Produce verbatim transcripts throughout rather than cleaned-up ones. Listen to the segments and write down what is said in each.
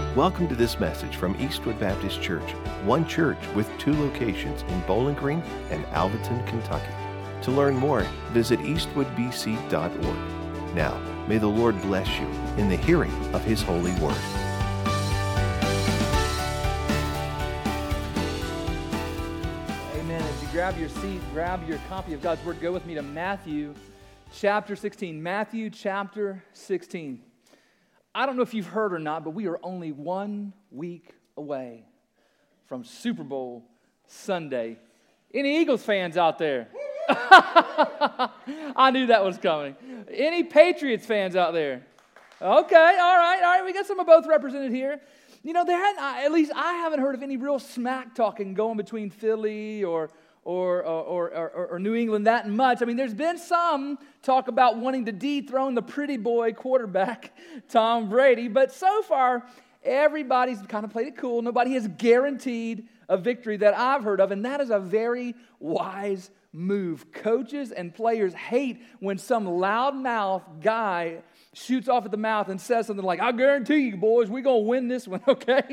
Welcome to this message from Eastwood Baptist Church, one church with two locations in Bowling Green and Alvaton, Kentucky. To learn more, visit eastwood b c dot org. Now, may the Lord bless you in the hearing of His holy word. Amen. As you grab your seat, grab your copy of God's Word, go with me to Matthew chapter sixteen. Matthew chapter sixteen. I don't know if you've heard or not, but we are only one week away from Super Bowl Sunday. Any Eagles fans out there? I knew that was coming. Any Patriots fans out there? Okay, all right, all right. We got some of both represented here. You know, there hadn't, at least I haven't heard of any real smack talking going between Philly or Or, or, or, or New England that much. I mean, there's been some talk about wanting to dethrone the pretty boy quarterback, Tom Brady, but so far, everybody's kind of played it cool. Nobody has guaranteed a victory that I've heard of, and that is a very wise move. Coaches and players hate when some loudmouth guy shoots off at the mouth and says something like, I guarantee you, boys, we're going to win this one, okay?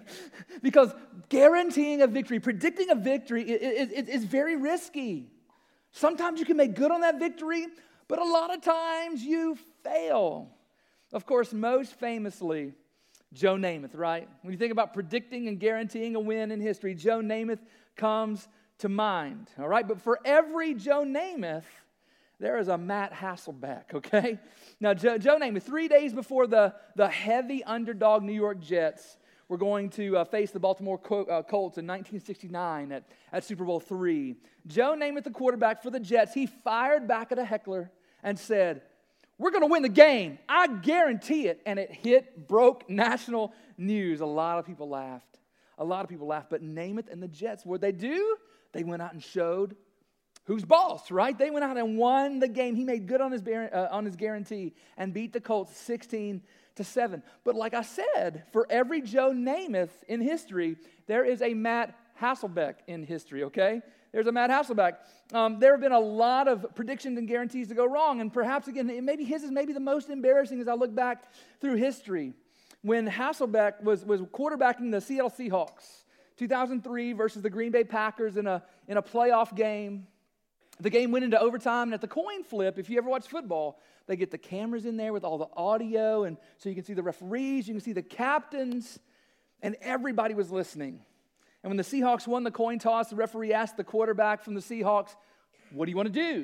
Because guaranteeing a victory, predicting a victory is, is, is very risky. Sometimes you can make good on that victory, but a lot of times you fail. Of course, most famously, Joe Namath, right? When you think about predicting and guaranteeing a win in history, Joe Namath comes to mind, all right? But for every Joe Namath, there is a Matt Hasselbeck, okay? Now, Joe, Joe Namath, three days before the, the heavy underdog New York Jets were going to uh, face the Baltimore Col- uh, Colts in nineteen sixty-nine at, at Super Bowl three, Joe Namath, the quarterback for the Jets, he fired back at a heckler and said, we're going to win the game. I guarantee it. And it hit, broke national news. A lot of people laughed. A lot of people laughed. But Namath and the Jets, what'd they do? They went out and showed who's boss, right? They went out and won the game. He made good on his uh, on his guarantee and beat the Colts sixteen to seven. But like I said, for every Joe Namath in history, there is a Matt Hasselbeck in history, okay? There's a Matt Hasselbeck. Um, there have been a lot of predictions and guarantees to go wrong, and perhaps, again, maybe his is maybe the most embarrassing as I look back through history. When Hasselbeck was, was quarterbacking the Seattle Seahawks, two thousand three versus the Green Bay Packers in a, in a playoff game. The game went into overtime, and at the coin flip, if you ever watch football, they get the cameras in there with all the audio, and so you can see the referees, you can see the captains, and everybody was listening. And when the Seahawks won the coin toss, the referee asked the quarterback from the Seahawks, what do you want to do?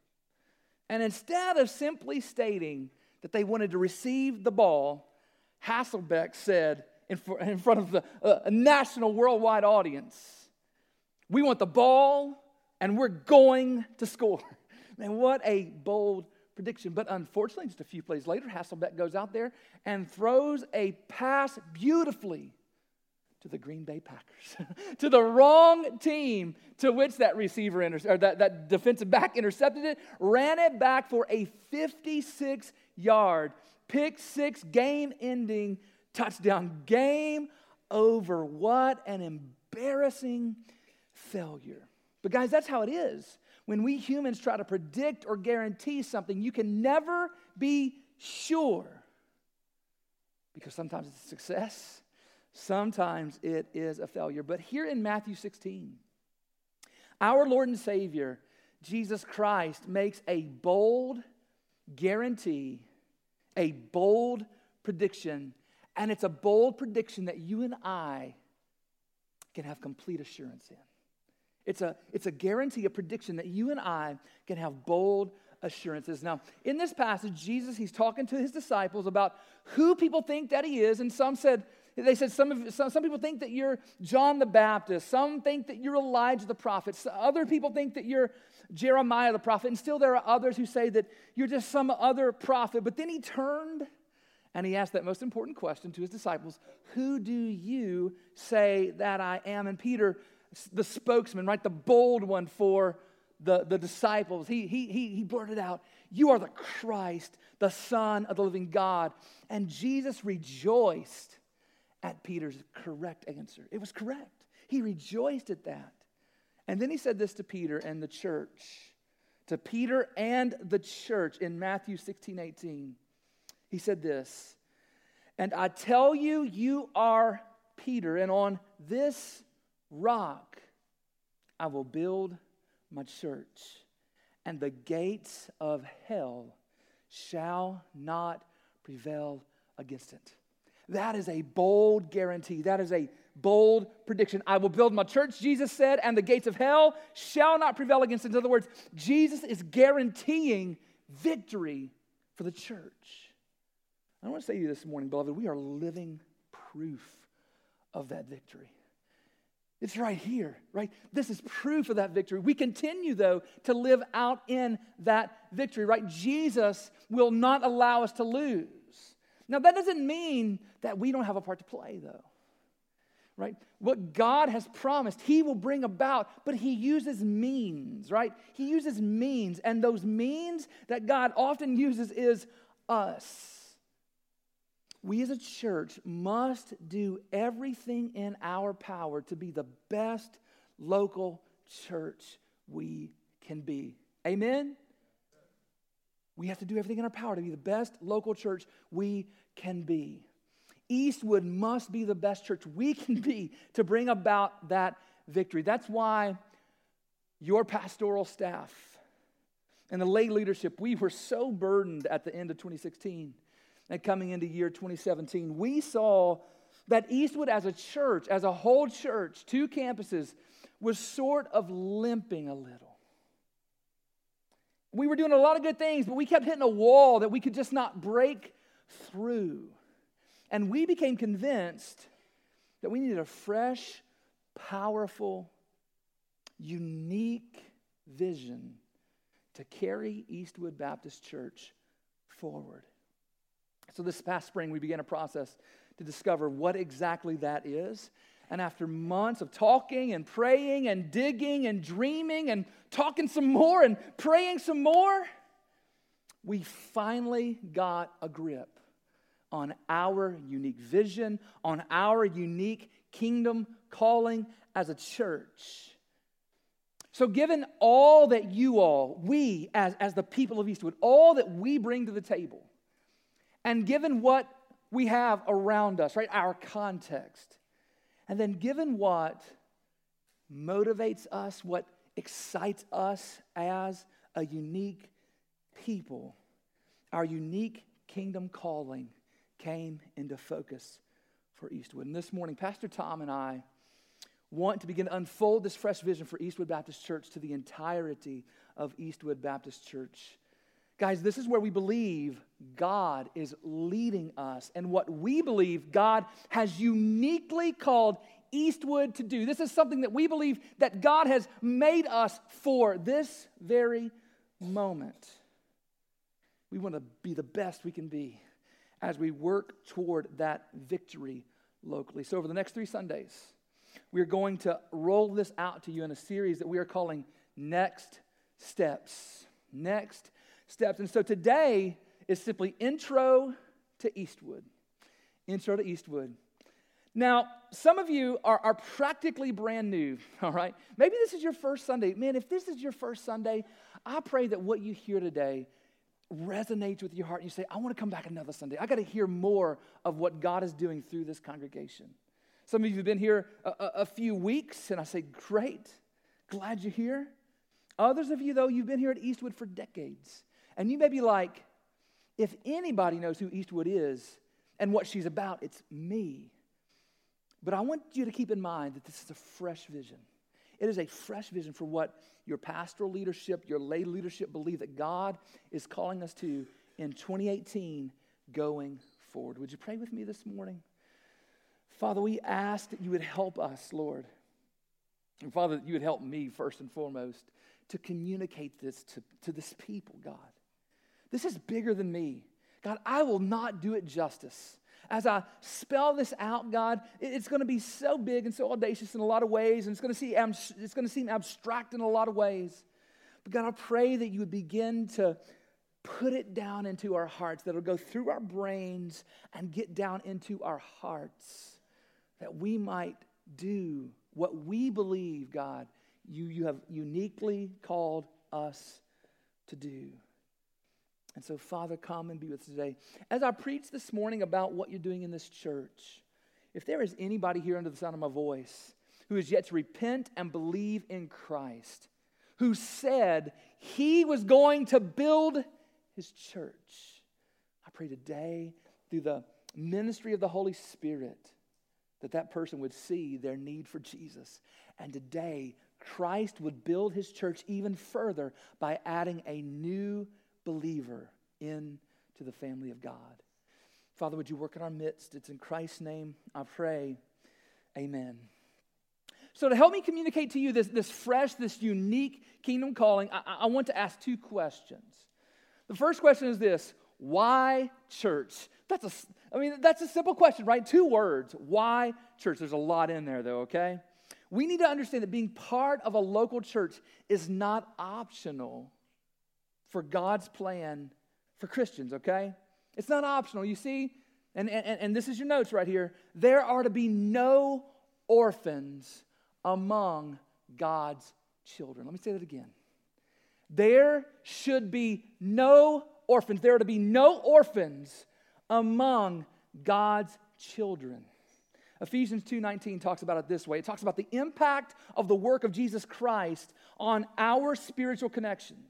And instead of simply stating that they wanted to receive the ball, Hasselbeck said in, in front of the, uh, a national worldwide audience, we want the ball, and we're going to score. Man, what a bold prediction. But unfortunately, just a few plays later, Hasselbeck goes out there and throws a pass beautifully to the Green Bay Packers, to the wrong team, to which that receiver, inter- or that, that defensive back intercepted it, ran it back for a fifty-six yard, pick six, game-ending touchdown. Game over. What an embarrassing failure. But guys, that's how it is. When we humans try to predict or guarantee something, you can never be sure. Because sometimes it's a success, sometimes it is a failure. But here in Matthew sixteen, our Lord and Savior, Jesus Christ, makes a bold guarantee, a bold prediction, and it's a bold prediction that you and I can have complete assurance in. It's a, it's a guarantee, a prediction that you and I can have bold assurances. Now, in this passage, Jesus, he's talking to his disciples about who people think that he is. And some said, they said, some, of, some, some people think that you're John the Baptist. Some think that you're Elijah the prophet. Other people think that you're Jeremiah the prophet. And still there are others who say that you're just some other prophet. But then he turned and he asked that most important question to his disciples, who do you say that I am? And Peter, the spokesman, right, the bold one for the, the disciples, he, he, he, he blurted out, you are the Christ, the Son of the living God. And Jesus rejoiced at Peter's correct answer. It was correct. He rejoiced at that. And then he said this to Peter and the church, to Peter and the church in Matthew sixteen eighteen. He said this, And I tell you, you are Peter, and on this rock I will build my church, and the gates of hell shall not prevail against it. That is a bold guarantee. That is a bold prediction. I will build my church, Jesus said, and the gates of hell shall not prevail against it. In other words, Jesus is guaranteeing victory for the church. I want to say to you this morning, beloved, we are living proof of that victory. It's right here, right? This is proof of that victory. We continue, though, to live out in that victory, right? Jesus will not allow us to lose. Now, that doesn't mean that we don't have a part to play, though, right? What God has promised, He will bring about, but He uses means, right? He uses means, and those means that God often uses is us. We as a church must do everything in our power to be the best local church we can be. Amen? We have to do everything in our power to be the best local church we can be. Eastwood must be the best church we can be to bring about that victory. That's why your pastoral staff and the lay leadership, we were so burdened at the end of twenty sixteen. And coming into year twenty seventeen, we saw that Eastwood as a church, as a whole church, two campuses, was sort of limping a little. We were doing a lot of good things, but we kept hitting a wall that we could just not break through. And we became convinced that we needed a fresh, powerful, unique vision to carry Eastwood Baptist Church forward. So this past spring, we began a process to discover what exactly that is. And after months of talking and praying and digging and dreaming and talking some more and praying some more, we finally got a grip on our unique vision, on our unique kingdom calling as a church. So given all that you all, we as, as the people of Eastwood, all that we bring to the table, and given what we have around us, right, our context, and then given what motivates us, what excites us as a unique people, our unique kingdom calling came into focus for Eastwood. And this morning, Pastor Tom and I want to begin to unfold this fresh vision for Eastwood Baptist Church to the entirety of Eastwood Baptist Church. Guys, this is where we believe God is leading us and what we believe God has uniquely called Eastwood to do. This is something that we believe that God has made us for this very moment. We want to be the best we can be as we work toward that victory locally. So over the next three Sundays, we're going to roll this out to you in a series that we are calling Next Steps. Next Steps. And so today is simply Intro to Eastwood. Intro to Eastwood. Now, some of you are, are practically brand new, all right? Maybe this is your first Sunday. Man, if this is your first Sunday, I pray that what you hear today resonates with your heart. And you say, I want to come back another Sunday. I got to hear more of what God is doing through this congregation. Some of you have been here a, a, a few weeks, and I say, great, glad you're here. Others of you, though, you've been here at Eastwood for decades. And you may be like, if anybody knows who Eastwood is and what she's about, it's me. But I want you to keep in mind that this is a fresh vision. It is a fresh vision for what your pastoral leadership, your lay leadership believe that God is calling us to in twenty eighteen going forward. Would you pray with me this morning? Father, we ask that you would help us, Lord. And Father, that you would help me first and foremost to communicate this to, to this people, God. This is bigger than me. God, I will not do it justice. As I spell this out, God, it's going to be so big and so audacious in a lot of ways, and it's going to seem, it's going to seem abstract in a lot of ways. But God, I pray that you would begin to put it down into our hearts, that it'll go through our brains and get down into our hearts, that we might do what we believe, God, you, you have uniquely called us to do. And so, Father, come and be with us today. As I preach this morning about what you're doing in this church, if there is anybody here under the sound of my voice who is yet to repent and believe in Christ, who said he was going to build his church, I pray today through the ministry of the Holy Spirit that that person would see their need for Jesus. And today, Christ would build his church even further by adding a new believer into the family of God. Father, would you work in our midst? It's in Christ's name I pray. Amen. So to help me communicate to you this, this fresh, this unique kingdom calling, I, I want to ask two questions. The first question is this: why church? That's a, I mean, that's a simple question, right? Two words. Why church? There's a lot in there, though, okay? We need to understand that being part of a local church is not optional for God's plan for Christians, okay? It's not optional, you see? And, and, and this is your notes right here. There are to be no orphans among God's children. Let me say that again. There should be no orphans. There are to be no orphans among God's children. Ephesians two nineteen talks about it this way. It talks about the impact of the work of Jesus Christ on our spiritual connections.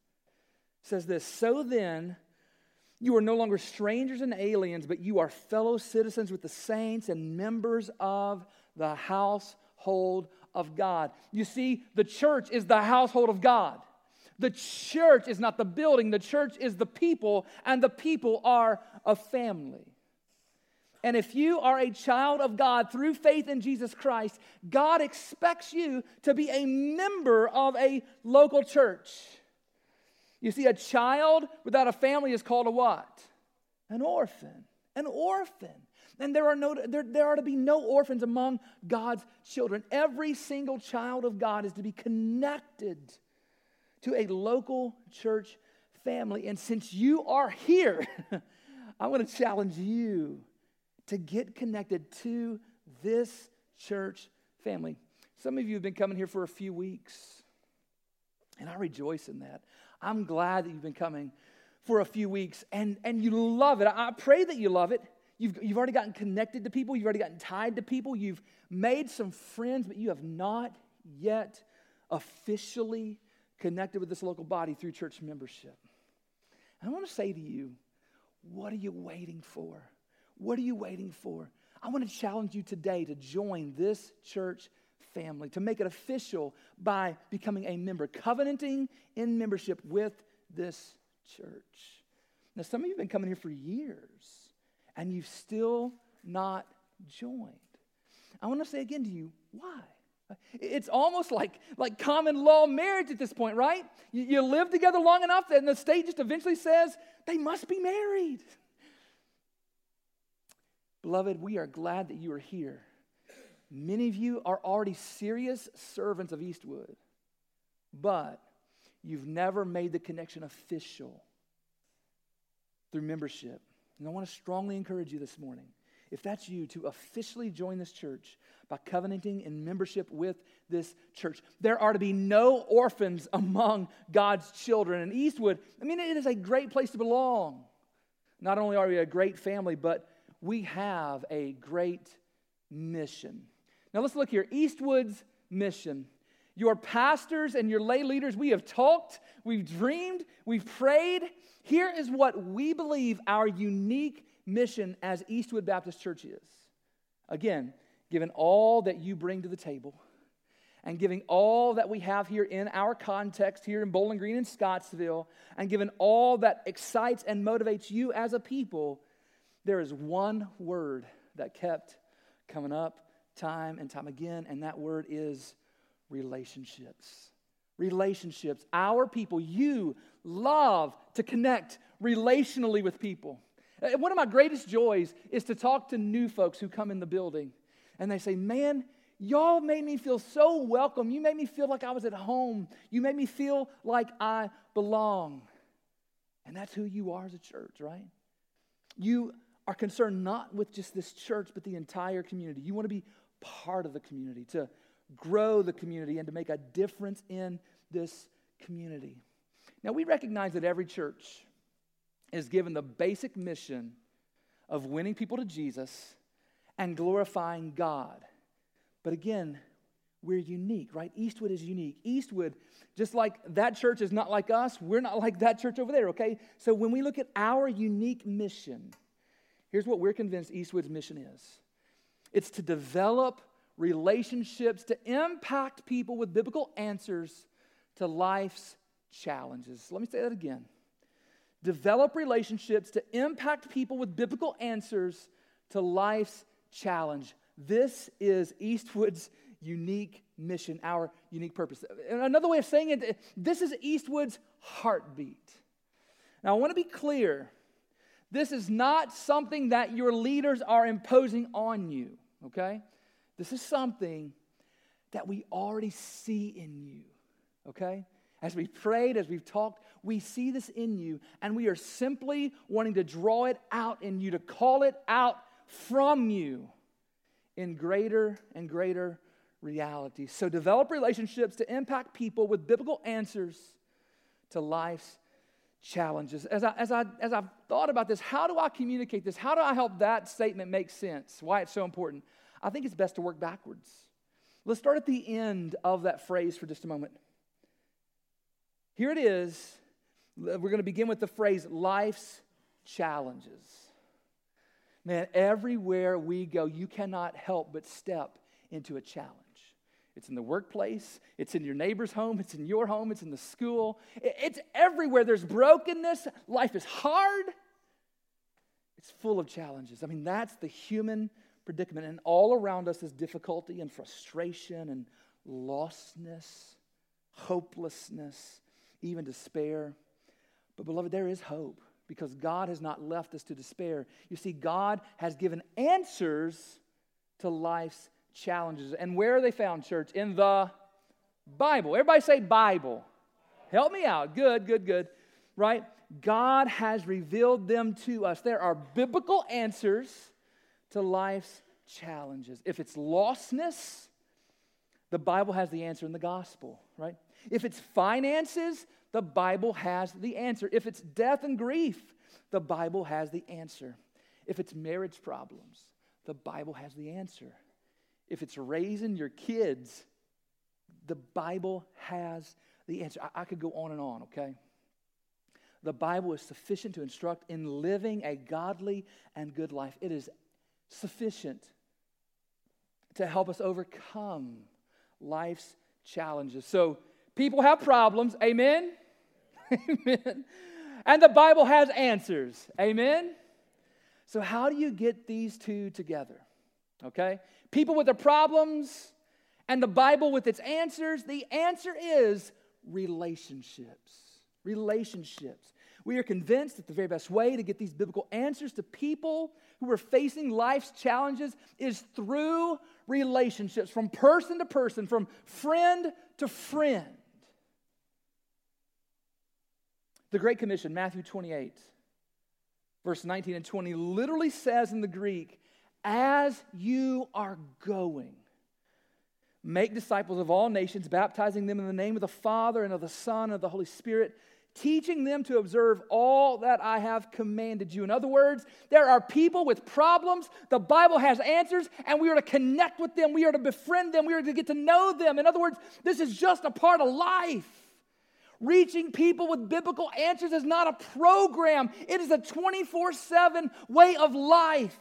It says this: so then, you are no longer strangers and aliens, but you are fellow citizens with the saints and members of the household of God. You see, the church is the household of God. The church is not the building. The church is the people, and the people are a family. And if you are a child of God through faith in Jesus Christ, God expects you to be a member of a local church. You see, a child without a family is called a what? An orphan. An orphan. And there are no there, there are to be no orphans among God's children. Every single child of God is to be connected to a local church family. And since you are here, I want to challenge you to get connected to this church family. Some of you have been coming here for a few weeks, and I rejoice in that. I'm glad that you've been coming for a few weeks, and, and you love it. I pray that you love it. You've, you've already gotten connected to people. You've already gotten tied to people. You've made some friends, but you have not yet officially connected with this local body through church membership. And I want to say to you, what are you waiting for? What are you waiting for? I want to challenge you today to join this church family, to make it official by becoming a member, covenanting in membership with this church. Now, some of you have been coming here for years, and you've still not joined. I want to say again to you, why? It's almost like, like common law marriage at this point, right? You, you live together long enough, and the state just eventually says they must be married. Beloved, we are glad that you are here. Many of you are already serious servants of Eastwood, but you've never made the connection official through membership. And I want to strongly encourage you this morning, if that's you, to officially join this church by covenanting in membership with this church. There are to be no orphans among God's children. And Eastwood, I mean, it is a great place to belong. Not only are we a great family, but we have a great mission. Now let's look here. Eastwood's mission. Your pastors and your lay leaders, we have talked, we've dreamed, we've prayed. Here is what we believe our unique mission as Eastwood Baptist Church is. Again, given all that you bring to the table, and giving all that we have here in our context here in Bowling Green and Scottsville, and given all that excites and motivates you as a people, there is one word that kept coming up time and time again, and that word is relationships. Relationships. Our people, you love to connect relationally with people. One of my greatest joys is to talk to new folks who come in the building, and they say, man, y'all made me feel so welcome. You made me feel like I was at home. You made me feel like I belong. And that's who you are as a church, right? You are concerned not with just this church, but the entire community. You want to be part of the community, to grow the community, and to make a difference in this community. Now, we recognize that every church is given the basic mission of winning people to Jesus and glorifying God. But again, we're unique, right? Eastwood is unique. Eastwood, just like that church is not like us, we're not like that church over there, okay? So when we look at our unique mission, here's what we're convinced Eastwood's mission is. It's to develop relationships, to impact people with biblical answers to life's challenges. Let me say that again. Develop relationships to impact people with biblical answers to life's challenge. This is Eastwood's unique mission, our unique purpose. And another way of saying it, this is Eastwood's heartbeat. Now, I want to be clear. This is not something that your leaders are imposing on you, okay? This is something that we already see in you, okay? As we've prayed, as we've talked, we see this in you, and we are simply wanting to draw it out in you, to call it out from you in greater and greater reality. So develop relationships to impact people with biblical answers to life's challenges. As I, as I, as I've thought about this, how do I communicate this? How do I help that statement make sense? Why it's so important? I think it's best to work backwards. Let's start at the end of that phrase for just a moment. Here it is. We're going to begin with the phrase, life's challenges. Man, everywhere we go, you cannot help but step into a challenge. It's in the workplace, it's in your neighbor's home, it's in your home, it's in the school. It's everywhere. There's brokenness. Life is hard. It's full of challenges. I mean, that's the human predicament. And all around us is difficulty and frustration and lostness, hopelessness, even despair. But beloved, there is hope because God has not left us to despair. You see, God has given answers to life's challenges. And where are they found, church? In the Bible. Everybody say Bible. Help me out. Good, good, good. Right? God has revealed them to us. There are biblical answers to life's challenges. If it's lostness, the Bible has the answer in the gospel, right? If it's finances, the Bible has the answer. If it's death and grief, the Bible has the answer. If it's marriage problems, the Bible has the answer. If it's raising your kids, the Bible has the answer. I, I could go on and on, okay? The Bible is sufficient to instruct in living a godly and good life. It is sufficient to help us overcome life's challenges. So people have problems, amen? Amen. And the Bible has answers, amen? So how do you get these two together? Okay? People with their problems and the Bible with its answers. The answer is relationships. Relationships. We are convinced that the very best way to get these biblical answers to people who are facing life's challenges is through relationships, from person to person, from friend to friend. The Great Commission, Matthew twenty-eight, verse nineteen and twenty, literally says in the Greek, as you are going, make disciples of all nations, baptizing them in the name of the Father and of the Son and of the Holy Spirit, teaching them to observe all that I have commanded you. In other words, there are people with problems. The Bible has answers, and we are to connect with them. We are to befriend them. We are to get to know them. In other words, this is just a part of life. Reaching people with biblical answers is not a program. It is a twenty-four seven way of life.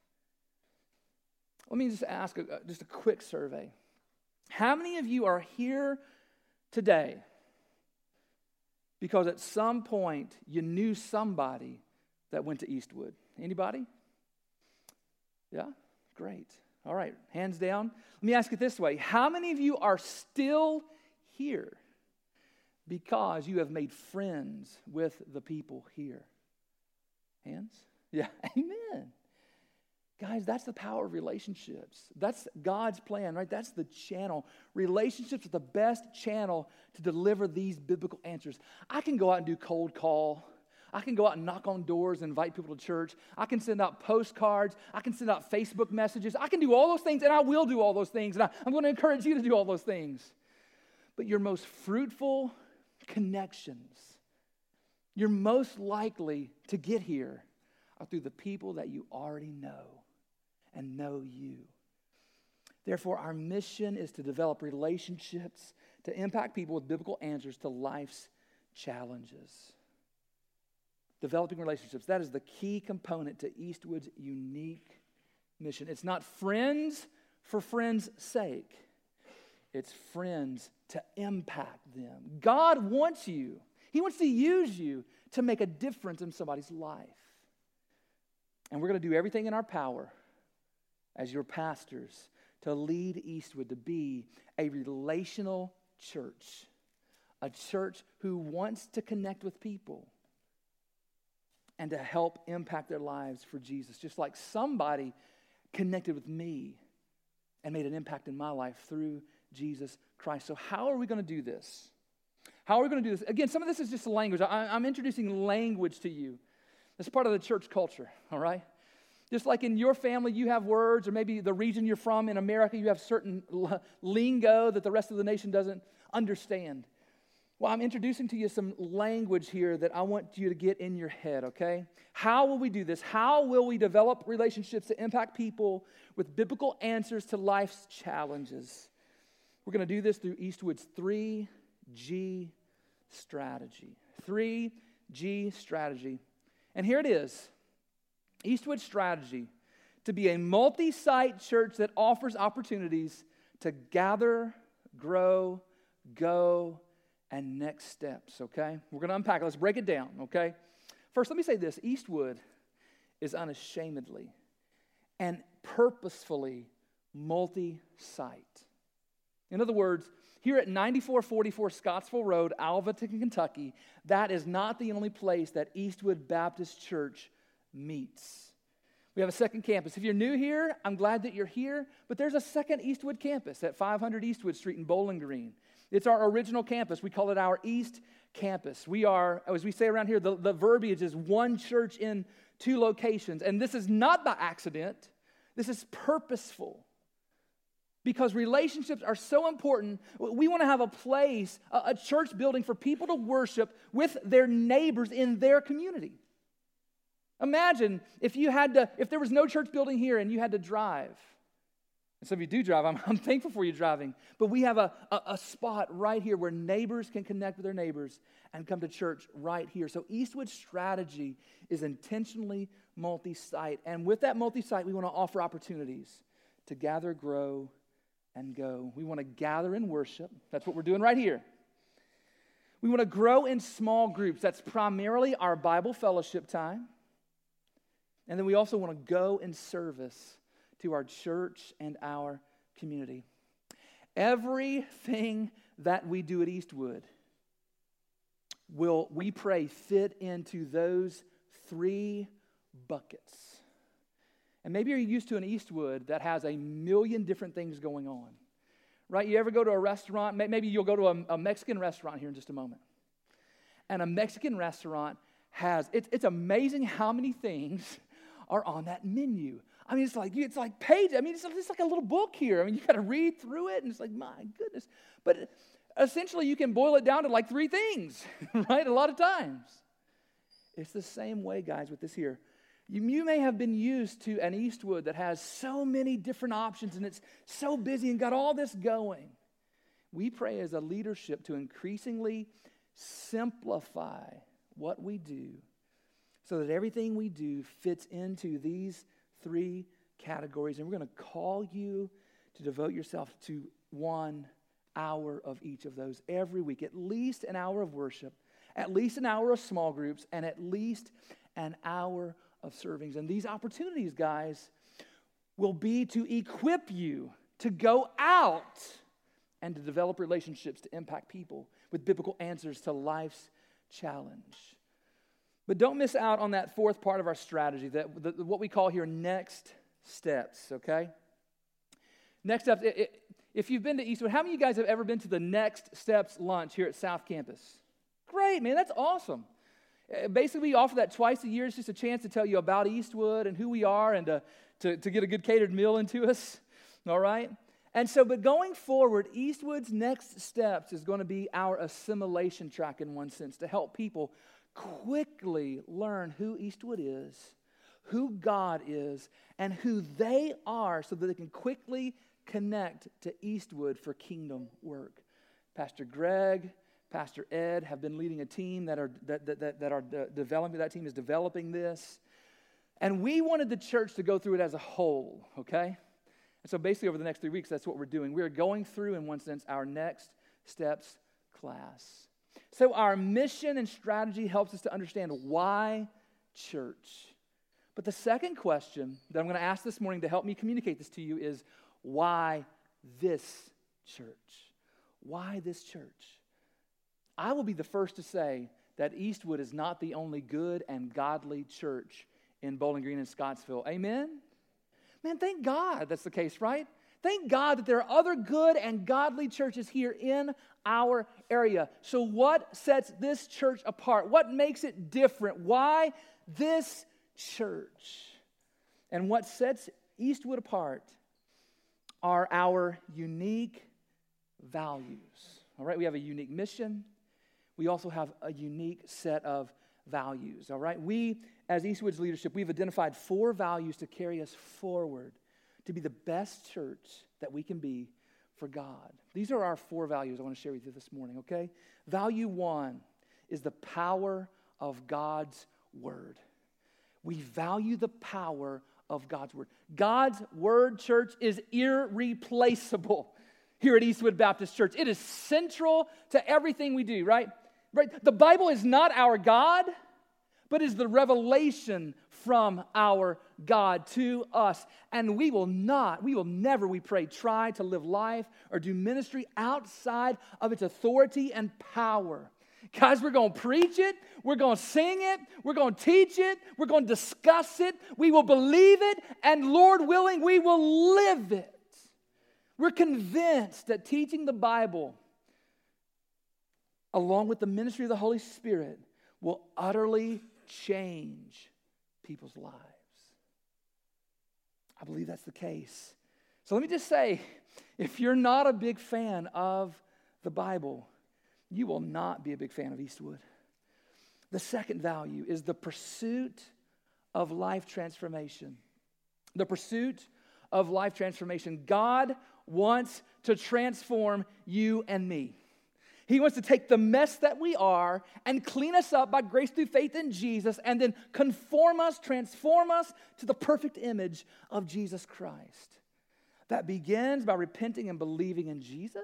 Let me just ask a, just a quick survey. How many of you are here today because at some point you knew somebody that went to Eastwood? Anybody? Yeah? Great. All right, hands down. Let me ask it this way. How many of you are still here because you have made friends with the people here? Hands? Yeah, amen. Guys, that's the power of relationships. That's God's plan, right? That's the channel. Relationships are the best channel to deliver these biblical answers. I can go out and do cold call. I can go out and knock on doors and invite people to church. I can send out postcards. I can send out Facebook messages. I can do all those things, and I will do all those things. And I, I'm going to encourage you to do all those things. But your most fruitful connections, You're most likely to get here through the people that you already know and know you. Therefore, our mission is to develop relationships to impact people with biblical answers to life's challenges. Developing relationships, that is the key component to Eastwood's unique mission. It's not friends for friends' sake. It's friends to impact them. God wants you. He wants to use you to make a difference in somebody's life. And we're going to do everything in our power as your pastors to lead Eastwood to be a relational church, a church who wants to connect with people and to help impact their lives for Jesus, just like somebody connected with me and made an impact in my life through Jesus Christ. So how are we going to do this? How are we going to do this? Again, some of this is just language. I, I'm introducing language to you. That's part of the church culture, all right? Just like in your family, you have words, or maybe the region you're from in America, you have certain lingo that the rest of the nation doesn't understand. Well, I'm introducing to you some language here that I want you to get in your head, okay? How will we do this? How will we develop relationships to impact people with biblical answers to life's challenges? We're going to do this through Eastwood's three G strategy. three G strategy. And here it is. Eastwood's strategy to be a multi-site church that offers opportunities to gather, grow, go, and next steps, okay? We're going to unpack it. Let's break it down, okay? First, let me say this. Eastwood is unashamedly and purposefully multi-site. In other words, here at ninety-four forty-four Scottsville Road, Alvaton, Kentucky, that is not the only place that Eastwood Baptist Church meets. We have a second campus. If you're new here, I'm glad that you're here, but there's a second Eastwood campus at five hundred Eastwood Street in Bowling Green. It's our original campus. We call it our East Campus. We are, as we say around here, the, the verbiage is one church in two locations. And this is not by accident. This is purposeful. Because relationships are so important. We want to have a place, a, a church building for people to worship with their neighbors in their community. Imagine if you had to, if there was no church building here and you had to drive. And some of you do drive. I'm, I'm thankful for you driving. But we have a, a, a spot right here where neighbors can connect with their neighbors and come to church right here. So Eastwood's strategy is intentionally multi-site. And with that multi-site, we want to offer opportunities to gather, grow, and go. We want to gather in worship. That's what we're doing right here. We want to grow in small groups. That's primarily our Bible fellowship time. And then we also want to go in service to our church and our community. Everything that we do at Eastwood will, we pray, fit into those three buckets. And maybe you're used to an Eastwood that has a million different things going on, right? You ever go to a restaurant? Maybe you'll go to a, a Mexican restaurant here in just a moment. And a Mexican restaurant has, it's, it's amazing how many things are on that menu. I mean, it's like, it's like pages. I mean, it's, it's like a little book here. I mean, you got to read through it, and it's like, my goodness. But essentially, you can boil it down to like three things, right? A lot of times. It's the same way, guys, with this here. You, you may have been used to an Eastwood that has so many different options, and it's so busy and got all this going. We pray as a leadership to increasingly simplify what we do so that everything we do fits into these three categories. And we're going to call you to devote yourself to one hour of each of those every week. At least an hour of worship, at least an hour of small groups, and at least an hour of servings. And these opportunities, guys, will be to equip you to go out and to develop relationships to impact people with biblical answers to life's challenge. But don't miss out on that fourth part of our strategy, that the, what we call here next steps, okay? Next steps, it, it, if you've been to Eastwood, how many of you guys have ever been to the Next Steps lunch here at South Campus? Great, man, that's awesome. Basically, we offer that twice a year. It's just a chance to tell you about Eastwood and who we are and to, to, to get a good catered meal into us, all right? And so, but going forward, Eastwood's next steps is going to be our assimilation track in one sense, to help people quickly learn who Eastwood is, who God is, and who they are, so that they can quickly connect to Eastwood for kingdom work. Pastor Greg, Pastor Ed have been leading a team that are that that, that, that are de- developing. That team is developing this, and we wanted the church to go through it as a whole. Okay. And so basically over the next three weeks, that's what we're doing. We're going through, in one sense, our next steps class. So our mission and strategy helps us to understand why church. But the second question that I'm going to ask this morning to help me communicate this to you is, why this church? Why this church? I will be the first to say that Eastwood is not the only good and godly church in Bowling Green and Scottsville. Amen? Man, thank God that's the case, right? Thank God that there are other good and godly churches here in our area. So what sets this church apart? What makes it different? Why this church? And what sets Eastwood apart are our unique values. All right, we have a unique mission. We also have a unique set of values. All right, we as Eastwood's leadership, we've identified four values to carry us forward to be the best church that we can be for God. These are our four values I want to share with you this morning, okay? Value one is the power of God's word. We value the power of God's word. God's word, church, is irreplaceable here at Eastwood Baptist Church. It is central to everything we do, right? Right? The Bible is not our God, but is the revelation from our God to us. And we will not, we will never, we pray, try to live life or do ministry outside of its authority and power. Guys, we're going to preach it, we're going to sing it, we're going to teach it, we're going to discuss it, we will believe it, and Lord willing, we will live it. We're convinced that teaching the Bible, along with the ministry of the Holy Spirit, will utterly change people's lives. I believe that's the case. So let me just say, if you're not a big fan of the Bible, you will not be a big fan of Eastwood. The second value is the pursuit of life transformation. The pursuit of life transformation. God wants to transform you and me. He wants to take the mess that we are and clean us up by grace through faith in Jesus, and then conform us, transform us to the perfect image of Jesus Christ. That begins by repenting and believing in Jesus.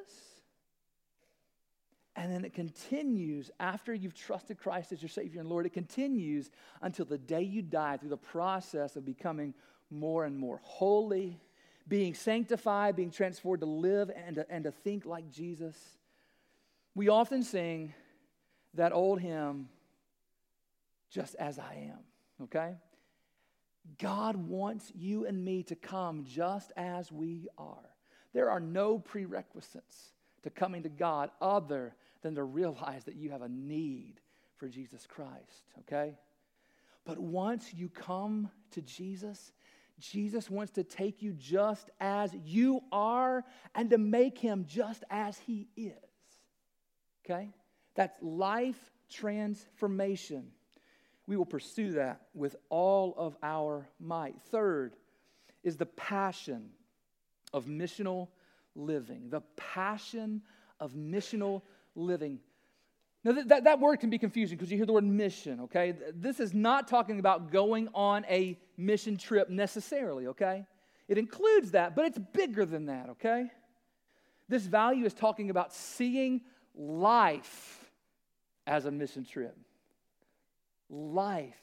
And then it continues after you've trusted Christ as your Savior and Lord. It continues until the day you die through the process of becoming more and more holy, being sanctified, being transformed to live and to, and to think like Jesus. We often sing that old hymn, Just As I Am, okay? God wants you and me to come just as we are. There are no prerequisites to coming to God other than to realize that you have a need for Jesus Christ, okay? But once you come to Jesus, Jesus wants to take you just as you are and to make him just as he is. Okay? That's life transformation. We will pursue that with all of our might. Third is the passion of missional living. The passion of missional living. Now, that, that, that word can be confusing because you hear the word mission, okay? This is not talking about going on a mission trip necessarily, okay? It includes that, but it's bigger than that, okay? This value is talking about seeing life as a mission trip. Life.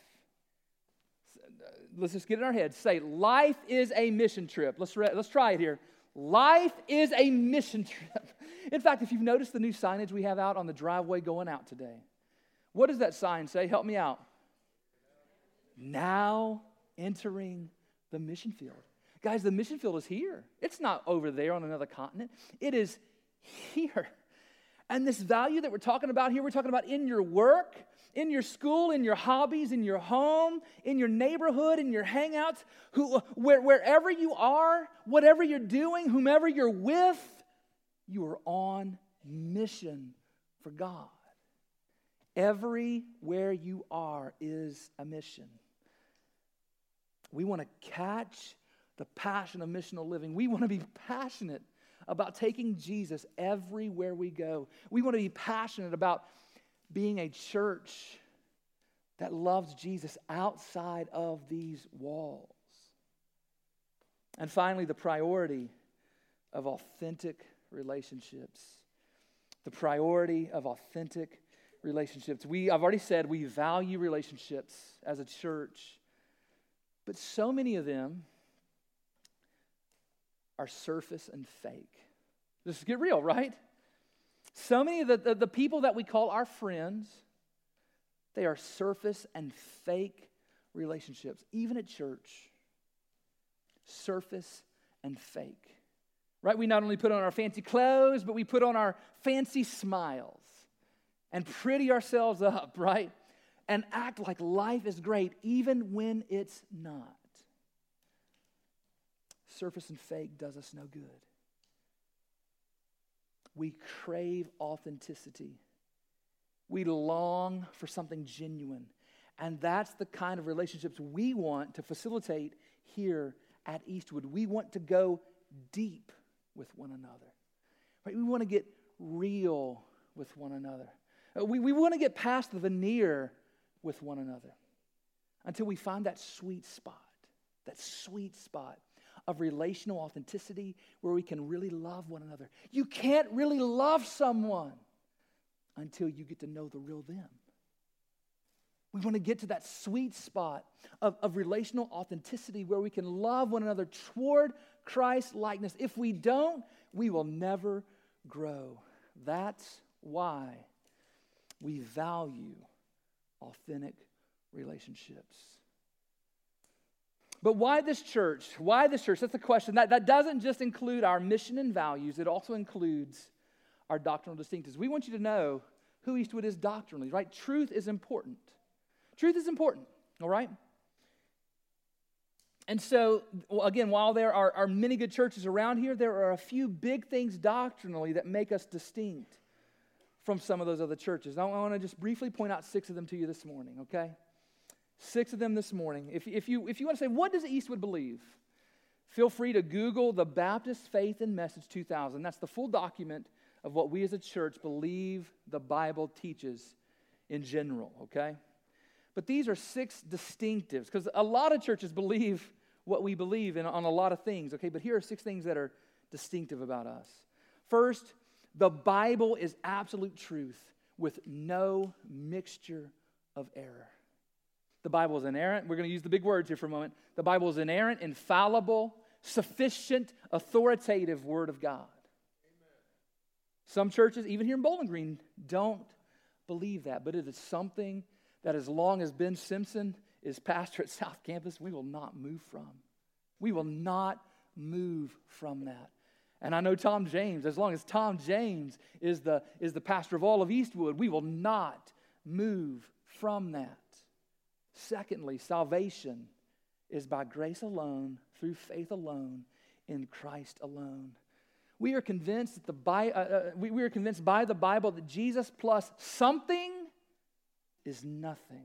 Let's just get in our heads. Say, life is a mission trip. Let's, re- let's try it here. Life is a mission trip. In fact, if you've noticed the new signage we have out on the driveway going out today, what does that sign say? Help me out. Now entering the mission field. Guys, the mission field is here. It's not over there on another continent. It is here. And this value that we're talking about here, we're talking about in your work, in your school, in your hobbies, in your home, in your neighborhood, in your hangouts, who, where, wherever you are, whatever you're doing, whomever you're with, you are on mission for God. Everywhere you are is a mission. We want to catch the passion of missional living. We want to be passionate about taking Jesus everywhere we go. We want to be passionate about being a church that loves Jesus outside of these walls. And finally, the priority of authentic relationships. The priority of authentic relationships. We, I've already said we value relationships as a church, but so many of them are surface and fake. Let's get real, right? So many of the, the, the people that we call our friends, they are surface and fake relationships, even at church. Surface and fake. Right? We not only put on our fancy clothes, but we put on our fancy smiles and pretty ourselves up, right? And act like life is great, even when it's not. Surface and fake does us no good. We crave authenticity. We long for something genuine. And that's the kind of relationships we want to facilitate here at Eastwood. We want to go deep with one another. Right? We want to get real with one another. We, we want to get past the veneer with one another until we find that sweet spot, that sweet spot of relational authenticity where we can really love one another. You can't really love someone until you get to know the real them. We want to get to that sweet spot of, of relational authenticity where we can love one another toward Christ's likeness. If we don't, we will never grow. That's why we value authentic relationships. But why this church? Why this church? That's the question. That, that doesn't just include our mission and values. It also includes our doctrinal distinctives. We want you to know who Eastwood is doctrinally, right? Truth is important. Truth is important, all right? And so, well, again, while there are, are many good churches around here, there are a few big things doctrinally that make us distinct from some of those other churches. I want to just briefly point out six of them to you this morning, okay? Six of them this morning. If, if, you, if you want to say, what does Eastwood believe? Feel free to Google the Baptist Faith and Message two thousand. That's the full document of what we as a church believe the Bible teaches in general, okay? But these are six distinctives, because a lot of churches believe what we believe in on a lot of things, okay? But here are six things that are distinctive about us. First, the Bible is absolute truth with no mixture of error. The Bible is inerrant. We're going to use the big words here for a moment. The Bible is inerrant, infallible, sufficient, authoritative Word of God. Amen. Some churches, even here in Bowling Green, don't believe that, but it is something that as long as Ben Simpson is pastor at South Campus, we will not move from. We will not move from that. And I know Tom James, as long as Tom James is the, is the pastor of all of Eastwood, we will not move from that. Secondly, salvation is by grace alone, through faith alone, in Christ alone. We are convinced that the Bi- uh, uh, we, we are convinced by the Bible that Jesus plus something is nothing,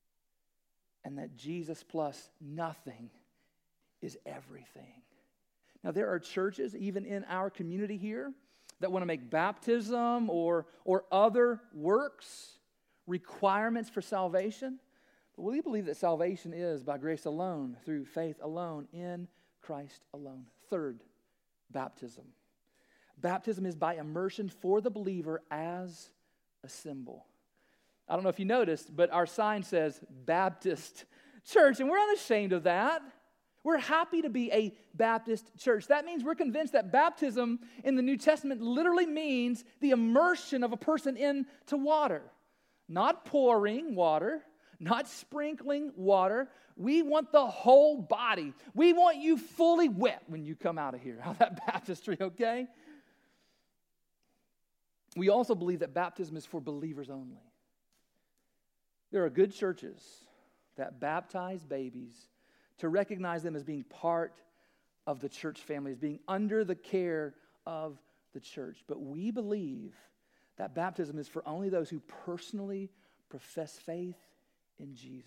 and that Jesus plus nothing is everything. Now, there are churches, even in our community here, that want to make baptism or, or other works requirements for salvation. But we believe that salvation is by grace alone, through faith alone, in Christ alone. Third, baptism. Baptism is by immersion for the believer as a symbol. I don't know if you noticed, but our sign says Baptist Church, and we're unashamed of that. We're happy to be a Baptist church. That means we're convinced that baptism in the New Testament literally means the immersion of a person into water. Not pouring water, not sprinkling water. We want the whole body. We want you fully wet when you come out of here, out of that baptistry, okay? we also believe that baptism is for believers only. There are good churches that baptize babies to recognize them as being part of the church family, as being under the care of the church. But we believe that baptism is for only those who personally profess faith in Jesus.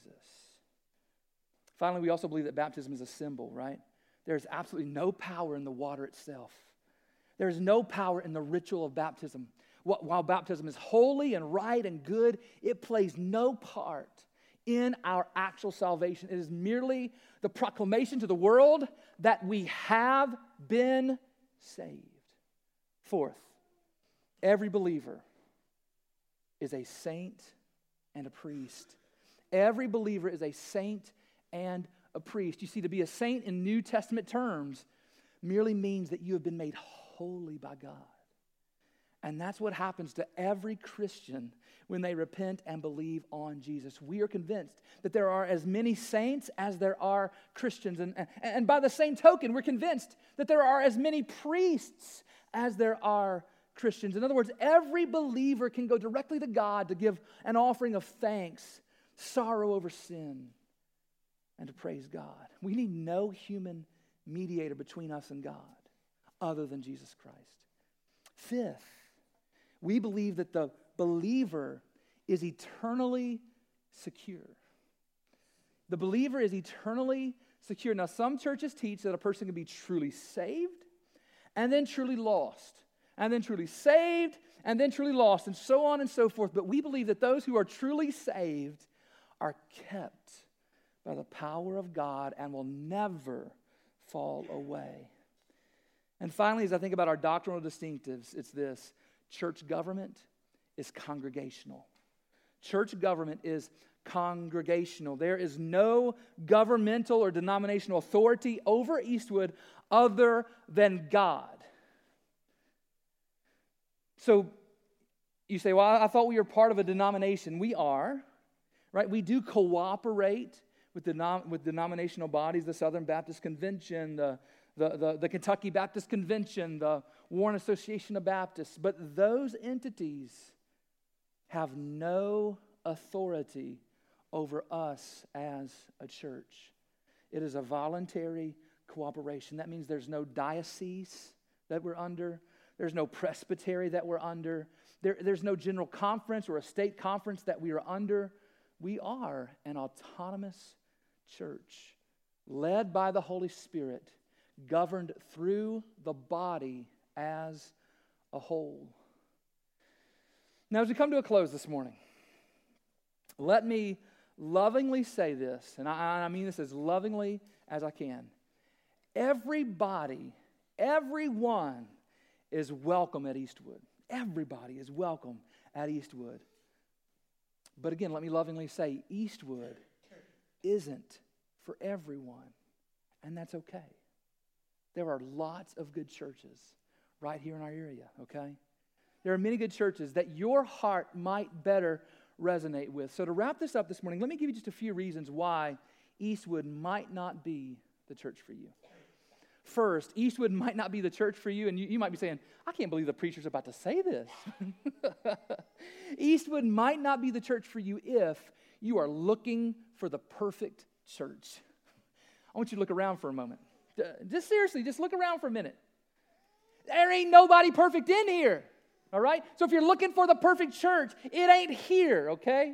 Finally, we also believe that baptism is a symbol, right? There's absolutely no power in the water itself. There's no power in the ritual of baptism. While baptism is holy and right and good, it plays no part in our actual salvation. It is merely the proclamation to the world that we have been saved. Fourth, every believer is a saint and a priest. Every believer is a saint and a priest. You see, to be a saint in New Testament terms merely means that you have been made holy by God. And that's what happens to every Christian when they repent and believe on Jesus. We are convinced that there are as many saints as there are Christians. And, and, and by the same token, we're convinced that there are as many priests as there are Christians. In other words, every believer can go directly to God to give an offering of thanks, sorrow over sin, and to praise God. We need no human mediator between us and God other than Jesus Christ. Fifth, we believe that the believer is eternally secure. The believer is eternally secure. Now, some churches teach that a person can be truly saved and then truly lost, and then truly saved and then truly lost, and so on and so forth. But we believe that those who are truly saved are kept by the power of God and will never fall away. And finally, as I think about our doctrinal distinctives, it's this: church government is congregational. Church government is congregational. There is no governmental or denominational authority over Eastwood other than God. So you say, well, I thought we were part of a denomination. We are, right? We do cooperate with, denom- with denominational bodies, the Southern Baptist Convention, the The, the, the Kentucky Baptist Convention, the Warren Association of Baptists, but those entities have no authority over us as a church. It is a voluntary cooperation. That means there's no diocese that we're under. There's no presbytery that we're under. There, there's no general conference or a state conference that we are under. We are an autonomous church led by the Holy Spirit, governed through the body as a whole. Now, as we come to a close this morning, let me lovingly say this, and I, I mean this as lovingly as I can. Everybody, everyone is welcome at Eastwood. Everybody is welcome at Eastwood. But again, let me lovingly say, Eastwood isn't for everyone, and that's okay. There are lots of good churches right here in our area, okay? There are many good churches that your heart might better resonate with. So to wrap this up this morning, let me give you just a few reasons why Eastwood might not be the church for you. First, Eastwood might not be the church for you, and you, you might be saying, I can't believe the preacher's about to say this. Eastwood might not be the church for you if you are looking for the perfect church. I want you to look around for a moment. Just seriously, just look around for a minute. There ain't nobody perfect in here, all right? So if you're looking for the perfect church, it ain't here, okay?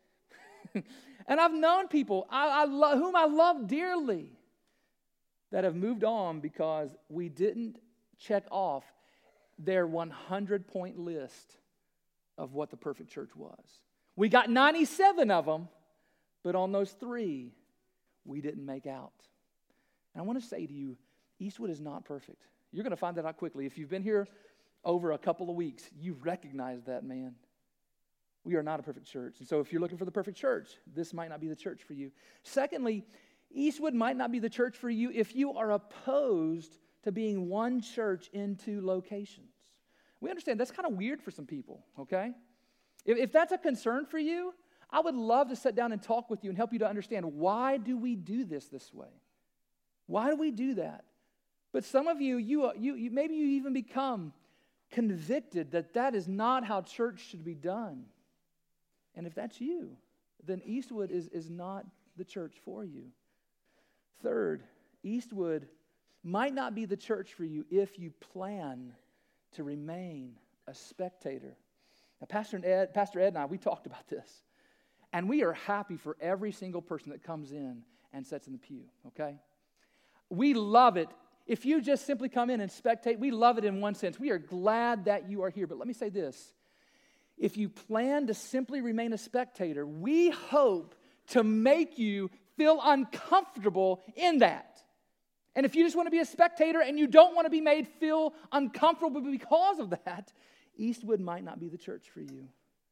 And I've known people I, I lo- whom I love dearly that have moved on because we didn't check off their one hundred point list of what the perfect church was. We got ninety-seven of them, but on those three, we didn't make out. And I want to say to you, Eastwood is not perfect. You're going to find that out quickly. If you've been here over a couple of weeks, you've recognized that, man. We are not a perfect church. And so if you're looking for the perfect church, this might not be the church for you. Secondly, Eastwood might not be the church for you if you are opposed to being one church in two locations. We understand that's kind of weird for some people, okay? If, if that's a concern for you, I would love to sit down and talk with you and help you to understand, why do we do this this way? Why do we do that? But some of you, you, you, you maybe you even become convicted that that is not how church should be done. And if that's you, then Eastwood is, is not the church for you. Third, Eastwood might not be the church for you if you plan to remain a spectator. Now, Pastor Ed, Pastor Ed and I, we talked about this. And we are happy for every single person that comes in and sits in the pew, okay? We love it. If you just simply come in and spectate, we love it in one sense. We are glad that you are here. But let me say this. If you plan to simply remain a spectator, we hope to make you feel uncomfortable in that. And if you just want to be a spectator and you don't want to be made feel uncomfortable because of that, Eastwood might not be the church for you.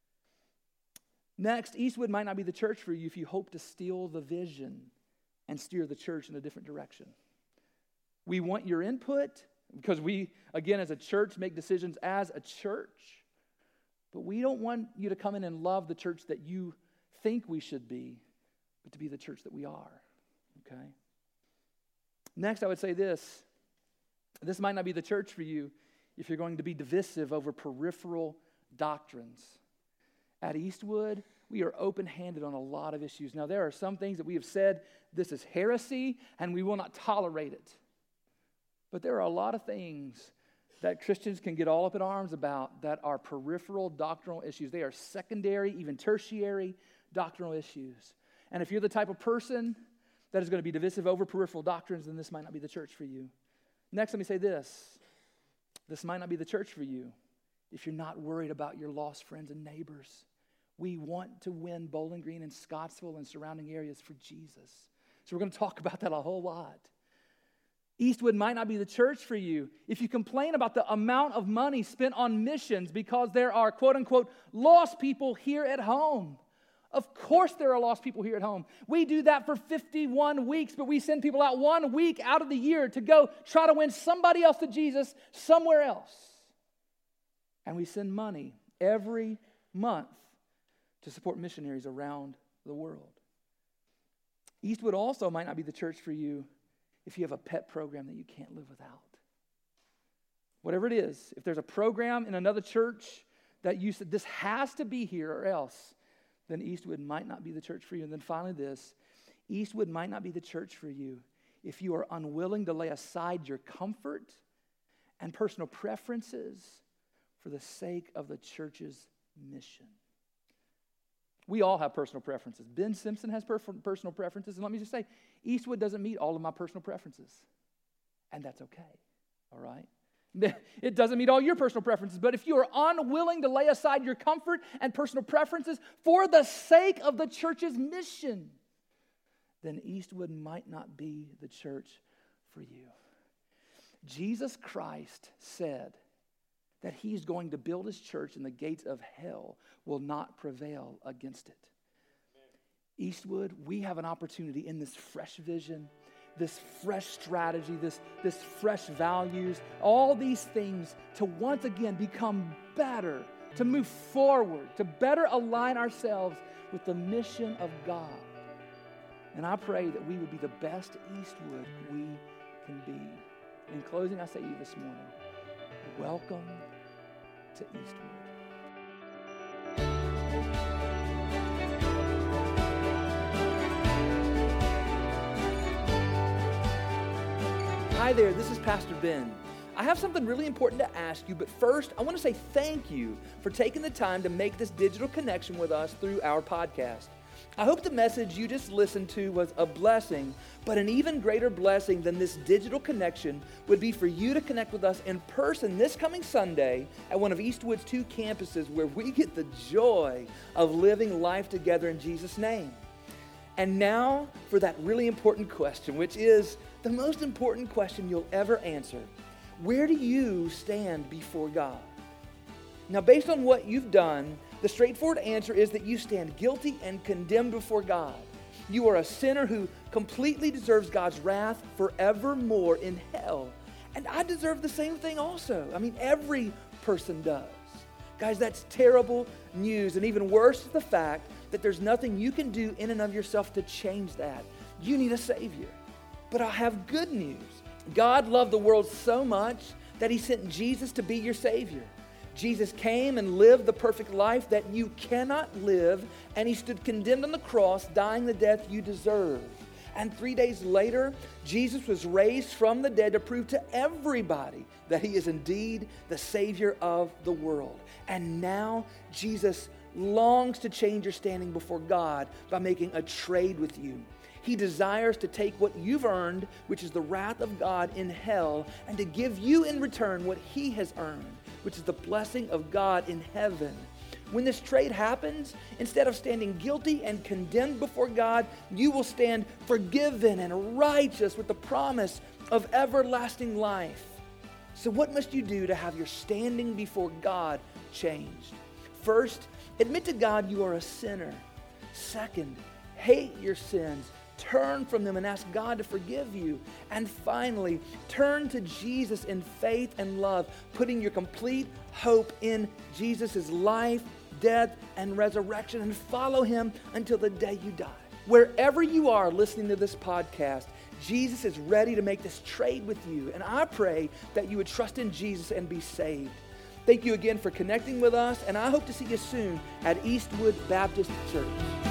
Next, Eastwood might not be the church for you if you hope to steal the vision and steer the church in a different direction. We want your input because we, again, as a church, make decisions as a church. But we don't want you to come in and love the church that you think we should be, but to be the church that we are, okay? Next, I would say this. This might not be the church for you if you're going to be divisive over peripheral doctrines. At Eastwood, we are open-handed on a lot of issues. Now, there are some things that we have said, this is heresy, and we will not tolerate it. But there are a lot of things that Christians can get all up in arms about that are peripheral doctrinal issues. They are secondary, even tertiary doctrinal issues. And if you're the type of person that is going to be divisive over peripheral doctrines, then this might not be the church for you. Next, let me say this. This might not be the church for you if you're not worried about your lost friends and neighbors. We want to win Bowling Green and Scottsville and surrounding areas for Jesus. So we're going to talk about that a whole lot. Eastwood might not be the church for you if you complain about the amount of money spent on missions because there are, quote unquote, lost people here at home. Of course there are lost people here at home. We do that for fifty-one weeks, but we send people out one week out of the year to go try to win somebody else to Jesus somewhere else. And we send money every month to support missionaries around the world. Eastwood also might not be the church for you if you have a pet program that you can't live without. Whatever it is, if there's a program in another church that you said, this has to be here or else, then Eastwood might not be the church for you. And then finally this, Eastwood might not be the church for you if you are unwilling to lay aside your comfort and personal preferences for the sake of the church's mission. We all have personal preferences. Ben Simpson has per- personal preferences. And let me just say, Eastwood doesn't meet all of my personal preferences. And that's okay, all right? It doesn't meet all your personal preferences. But if you are unwilling to lay aside your comfort and personal preferences for the sake of the church's mission, then Eastwood might not be the church for you. Jesus Christ said that he's going to build his church and the gates of hell will not prevail against it. Amen. Eastwood, we have an opportunity in this fresh vision, this fresh strategy, this, this fresh values, all these things to once again become better, to move forward, to better align ourselves with the mission of God. And I pray that we would be the best Eastwood we can be. In closing, I say to you this morning, welcome to Eastwood. Hi there, this is Pastor Ben. I have something really important to ask you, but first, I want to say thank you for taking the time to make this digital connection with us through our podcast. I hope the message you just listened to was a blessing, but an even greater blessing than this digital connection would be for you to connect with us in person this coming Sunday at one of Eastwood's two campuses where we get the joy of living life together in Jesus' name. And now for that really important question, which is the most important question you'll ever answer. Where do you stand before God? Now, based on what you've done, the straightforward answer is that you stand guilty and condemned before God. You are a sinner who completely deserves God's wrath forevermore in hell. And I deserve the same thing also. I mean, every person does. Guys, that's terrible news. And even worse is the fact that there's nothing you can do in and of yourself to change that. You need a Savior. But I have good news. God loved the world so much that he sent Jesus to be your Savior. Jesus came and lived the perfect life that you cannot live, and he stood condemned on the cross, dying the death you deserve. And three days later, Jesus was raised from the dead to prove to everybody that he is indeed the Savior of the world. And now Jesus longs to change your standing before God by making a trade with you. He desires to take what you've earned, which is the wrath of God in hell, and to give you in return what he has earned, which is the blessing of God in heaven. When this trade happens, instead of standing guilty and condemned before God, you will stand forgiven and righteous with the promise of everlasting life. So what must you do to have your standing before God changed? First, admit to God you are a sinner. Second, hate your sins. Turn from them and ask God to forgive you. And finally, turn to Jesus in faith and love, putting your complete hope in Jesus' life, death, and resurrection, and follow him until the day you die. Wherever you are listening to this podcast, Jesus is ready to make this trade with you. And I pray that you would trust in Jesus and be saved. Thank you again for connecting with us, and I hope to see you soon at Eastwood Baptist Church.